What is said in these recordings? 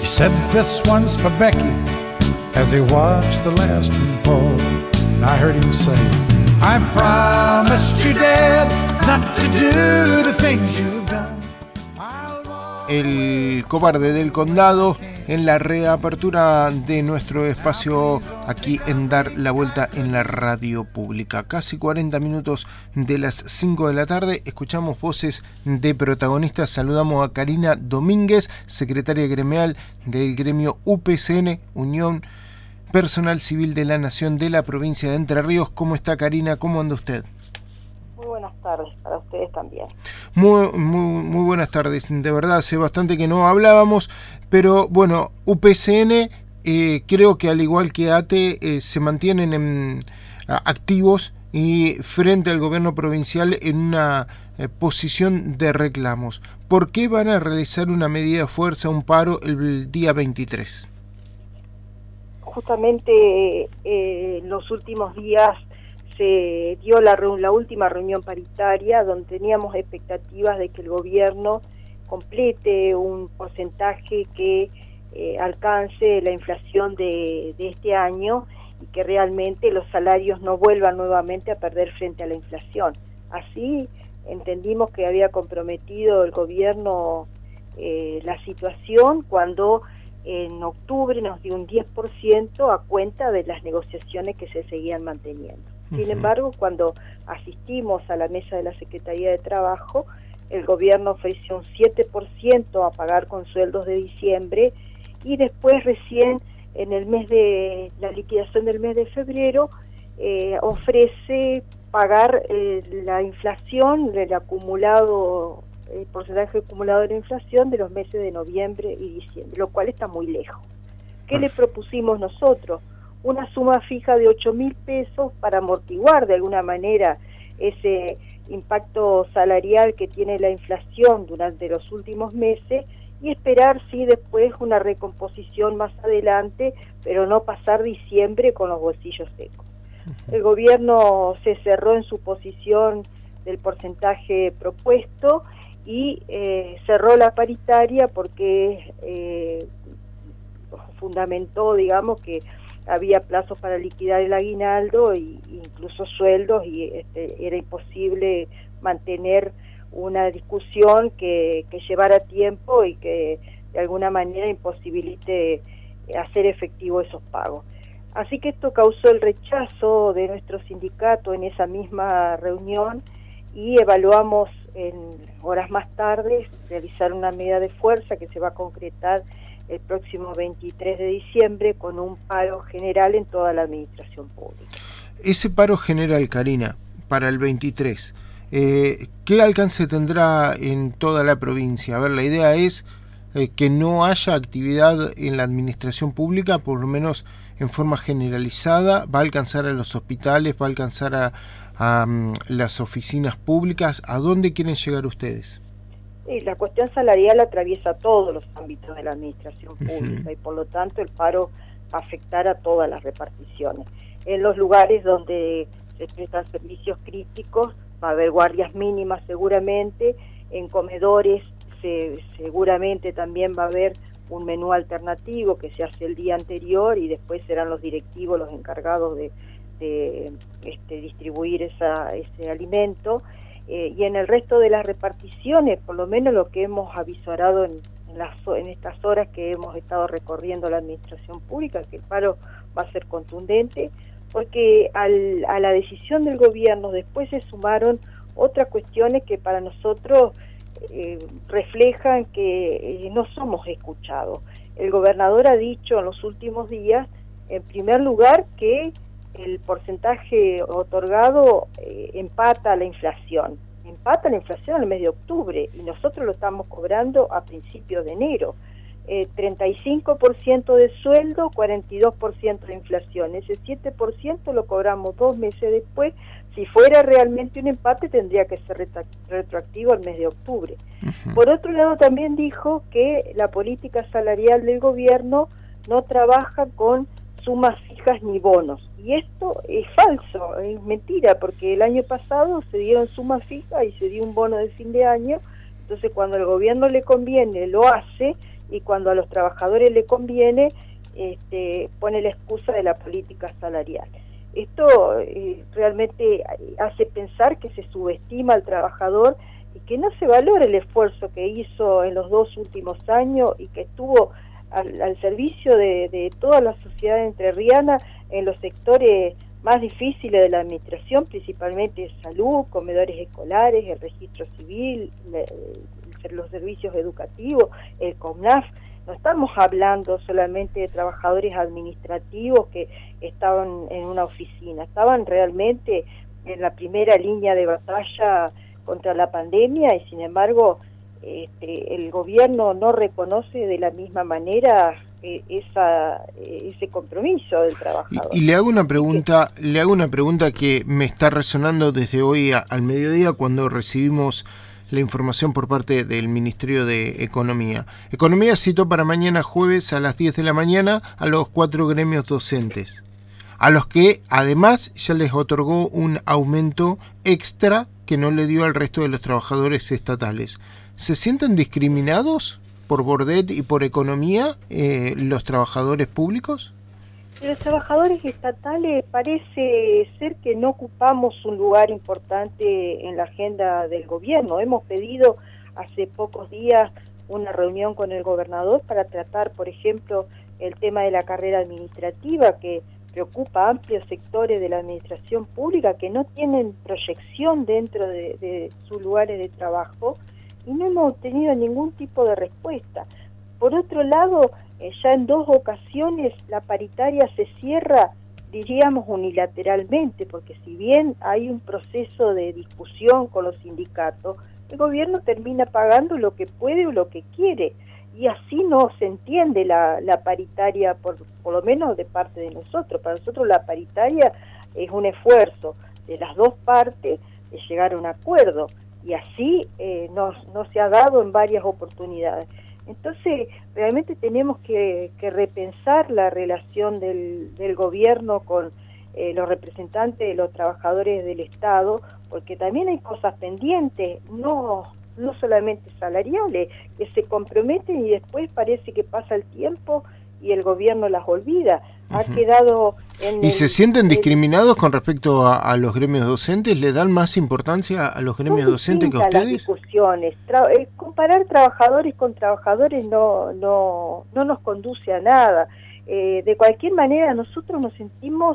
said this one's for Becky as he watched the last one fall. And I heard him say, I promised you, Dad, not to do the things you've done. El cobarde del condado en la reapertura de nuestro espacio aquí en Dar la Vuelta en la radio pública. Casi 40 minutos de las 5 de la tarde, escuchamos voces de protagonistas. Saludamos a Karina Domínguez, secretaria gremial del gremio UPCN, Unión Personal Civil de la Nación de la provincia de Entre Ríos. ¿Cómo está, Karina? ¿Cómo anda usted? Muy buenas tardes para ustedes también. Muy buenas tardes. De verdad, hace bastante que no hablábamos, pero bueno, UPCN creo que al igual que ATE se mantienen activos y frente al gobierno provincial en una posición de reclamos. ¿Por qué van a realizar una medida de fuerza, un paro, el día 23? Justamente los últimos días se dio la última reunión paritaria donde teníamos expectativas de que el gobierno complete un porcentaje que alcance la inflación de este año y que realmente los salarios no vuelvan nuevamente a perder frente a la inflación. Así entendimos que había comprometido el gobierno la situación cuando en octubre nos dio un 10% a cuenta de las negociaciones que se seguían manteniendo. Sin embargo, cuando asistimos a la mesa de la Secretaría de Trabajo, el gobierno ofreció un 7% a pagar con sueldos de diciembre y después recién en el mes de la liquidación del mes de febrero ofrece pagar la inflación, el porcentaje acumulado de la inflación de los meses de noviembre y diciembre, lo cual está muy lejos. ¿Qué le propusimos nosotros? Una suma fija de 8.000 pesos para amortiguar de alguna manera ese impacto salarial que tiene la inflación durante los últimos meses y esperar sí después una recomposición más adelante, pero no pasar diciembre con los bolsillos secos. El gobierno se cerró en su posición del porcentaje propuesto y cerró la paritaria porque fundamentó, digamos, que había plazos para liquidar el aguinaldo e incluso sueldos y era imposible mantener una discusión que llevara tiempo y que de alguna manera imposibilite hacer efectivo esos pagos. Así que esto causó el rechazo de nuestro sindicato en esa misma reunión y evaluamos en horas más tarde realizar una medida de fuerza que se va a concretar el próximo 23 de diciembre con un paro general en toda la administración pública. Ese paro general, Karina, para el 23, ¿qué alcance tendrá en toda la provincia? A ver, la idea es que no haya actividad en la administración pública, por lo menos en forma generalizada. ¿Va a alcanzar a los hospitales? ¿Va a alcanzar a las oficinas públicas? ¿A dónde quieren llegar ustedes? Sí, la cuestión salarial atraviesa todos los ámbitos de la administración pública y por lo tanto el paro va a afectar a todas las reparticiones. En los lugares donde se prestan servicios críticos va a haber guardias mínimas seguramente, en comedores seguramente también va a haber un menú alternativo que se hace el día anterior y después serán los directivos los encargados de distribuir ese alimento. Y en el resto de las reparticiones, por lo menos lo que hemos avisorado en estas horas que hemos estado recorriendo la administración pública, que el paro va a ser contundente, porque a la decisión del gobierno después se sumaron otras cuestiones que para nosotros reflejan que no somos escuchados. El gobernador ha dicho en los últimos días, en primer lugar, que el porcentaje otorgado empata la inflación en el mes de octubre y nosotros lo estamos cobrando a principios de enero. 35% de sueldo, 42% de inflación. Ese 7% lo cobramos 2 meses después. Si fuera realmente un empate tendría que ser retroactivo al mes de octubre. Por otro lado también dijo que la política salarial del gobierno no trabaja con sumas fijas ni bonos. Y esto es falso, es mentira, porque el año pasado se dieron sumas fijas y se dio un bono de fin de año. Entonces cuando el gobierno le conviene lo hace y cuando a los trabajadores le conviene, pone la excusa de la política salarial. Esto realmente hace pensar que se subestima al trabajador y que no se valora el esfuerzo que hizo en los 2 últimos años y que estuvo al servicio de toda la sociedad entrerriana en los sectores más difíciles de la administración, principalmente salud, comedores escolares, el registro civil, los servicios educativos, el CONAF. No estamos hablando solamente de trabajadores administrativos que estaban en una oficina, estaban realmente en la primera línea de batalla contra la pandemia y sin embargo el gobierno no reconoce de la misma manera ese compromiso del trabajador. Y le hago una pregunta que me está resonando desde hoy al mediodía cuando recibimos la información por parte del Ministerio de Economía. Economía citó para mañana jueves a las 10 de la mañana a los 4 gremios docentes, a los que además ya les otorgó un aumento extra que no le dio al resto de los trabajadores estatales. ¿Se sienten discriminados por Bordet y por Economía los trabajadores públicos? Los trabajadores estatales parece ser que no ocupamos un lugar importante en la agenda del gobierno. Hemos pedido hace pocos días una reunión con el gobernador para tratar, por ejemplo, el tema de la carrera administrativa que preocupa a amplios sectores de la administración pública que no tienen proyección dentro de sus lugares de trabajo y no hemos obtenido ningún tipo de respuesta. Por otro lado, ya en 2 ocasiones la paritaria se cierra, diríamos unilateralmente, porque si bien hay un proceso de discusión con los sindicatos, el gobierno termina pagando lo que puede o lo que quiere, y así no se entiende la paritaria, por lo menos de parte de nosotros. Para nosotros la paritaria es un esfuerzo de las 2 partes de llegar a un acuerdo, y así no se ha dado en varias oportunidades. Entonces, realmente tenemos que repensar la relación del gobierno con los representantes de los trabajadores del Estado, porque también hay cosas pendientes, no solamente salariales, que se comprometen y después parece que pasa el tiempo y el gobierno las olvida. Ha quedado ¿Y se sienten discriminados con respecto a los gremios docentes? ¿Le dan más importancia a los gremios docentes que a ustedes? Las discusiones. Comparar trabajadores con trabajadores no nos conduce a nada. De cualquier manera, nosotros nos sentimos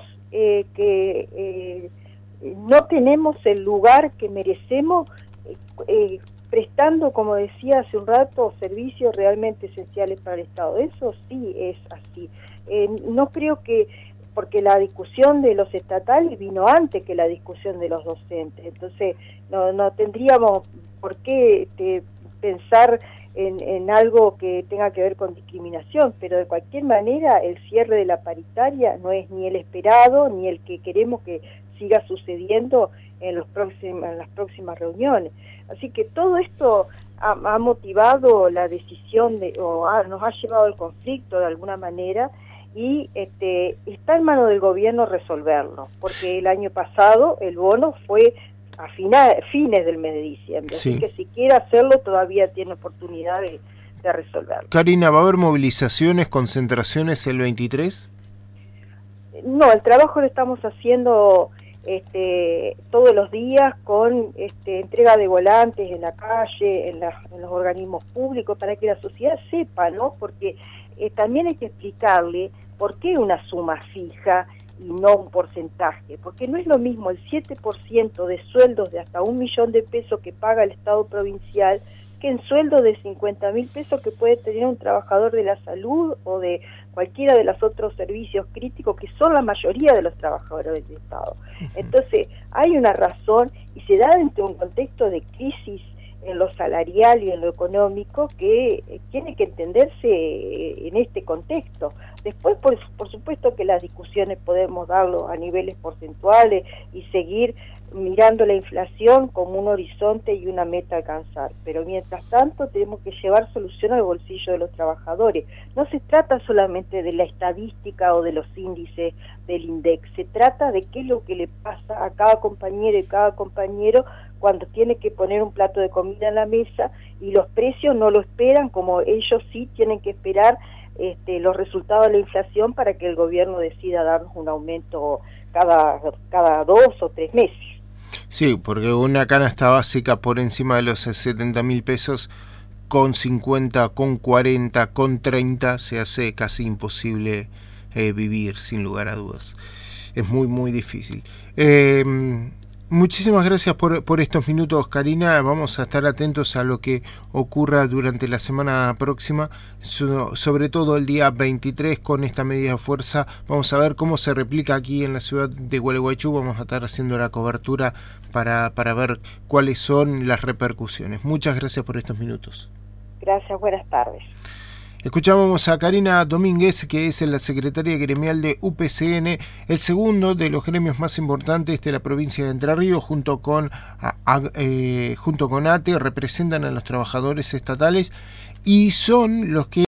que no tenemos el lugar que merecemos, prestando, como decía hace un rato, servicios realmente esenciales para el Estado. Eso sí es así. No creo que, porque la discusión de los estatales vino antes que la discusión de los docentes, entonces no tendríamos por qué pensar en algo que tenga que ver con discriminación, pero de cualquier manera el cierre de la paritaria no es ni el esperado ni el que queremos que siga sucediendo en las próximas reuniones. Así que todo esto ha motivado la decisión nos ha llevado al conflicto de alguna manera, y está en manos del gobierno resolverlo, porque el año pasado el bono fue a fines del mes de diciembre, sí. Así que si quiere hacerlo todavía tiene oportunidad de resolverlo. Karina, ¿va a haber movilizaciones, concentraciones el 23? No, el trabajo lo estamos haciendo todos los días con entrega de volantes en la calle, en los organismos públicos, para que la sociedad sepa, ¿no? Porque también hay que explicarle por qué una suma fija y no un porcentaje, porque no es lo mismo el 7% de sueldos de hasta 1 millón de pesos que paga el Estado provincial que en sueldos de 50.000 pesos que puede tener un trabajador de la salud o de cualquiera de los otros servicios críticos que son la mayoría de los trabajadores del Estado. Entonces, hay una razón y se da dentro de un contexto de crisis en lo salarial y en lo económico que tiene que entenderse en este contexto. Después, por supuesto que las discusiones podemos darlo a niveles porcentuales y seguir mirando la inflación como un horizonte y una meta a alcanzar, pero mientras tanto tenemos que llevar solución al bolsillo de los trabajadores. No se trata solamente de la estadística o de los índices del INDEC, se trata de qué es lo que le pasa a cada compañero y cada compañero cuando tiene que poner un plato de comida en la mesa y los precios no lo esperan, como ellos sí tienen que esperar los resultados de la inflación para que el gobierno decida darnos un aumento cada 2 o 3 meses. Sí, porque una canasta básica por encima de los 70.000 pesos, con 50, con 40, con 30, se hace casi imposible vivir, sin lugar a dudas. Es muy, muy difícil. Muchísimas gracias por estos minutos, Karina. Vamos a estar atentos a lo que ocurra durante la semana próxima, sobre todo el día 23 con esta medida de fuerza. Vamos a ver cómo se replica aquí en la ciudad de Gualeguaychú. Vamos a estar haciendo la cobertura para ver cuáles son las repercusiones. Muchas gracias por estos minutos. Gracias, buenas tardes. Escuchábamos a Karina Domínguez, que es la secretaria gremial de UPCN, el segundo de los gremios más importantes de la provincia de Entre Ríos, junto con ATE, representan a los trabajadores estatales y son los que